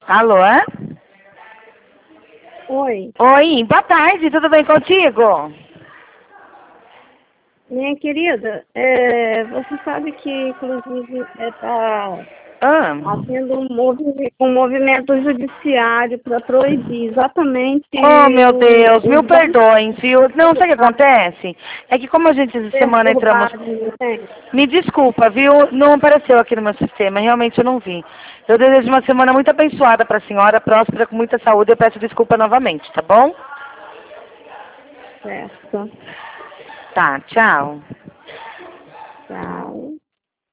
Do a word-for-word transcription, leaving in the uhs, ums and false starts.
Alô? É? Oi, Oi, boa tarde, tudo bem contigo? minha querida, é, você sabe que, inclusive, está Ah. havendo um, movi um movimento judiciário para proibir exatamente Oh, meu Deus, o- mil os bancos perdões, viu? Não, sabe o que acontece? É que como a gente essa semana entramos... perturbarem, né? Me desculpa, viu? Não apareceu aqui no meu sistema, realmente eu não vi. Eu desejo uma semana muito abençoada para a senhora, próspera, com muita saúde. Eu peço desculpa novamente, tá bom? Certo. Tá, tchau. Tchau.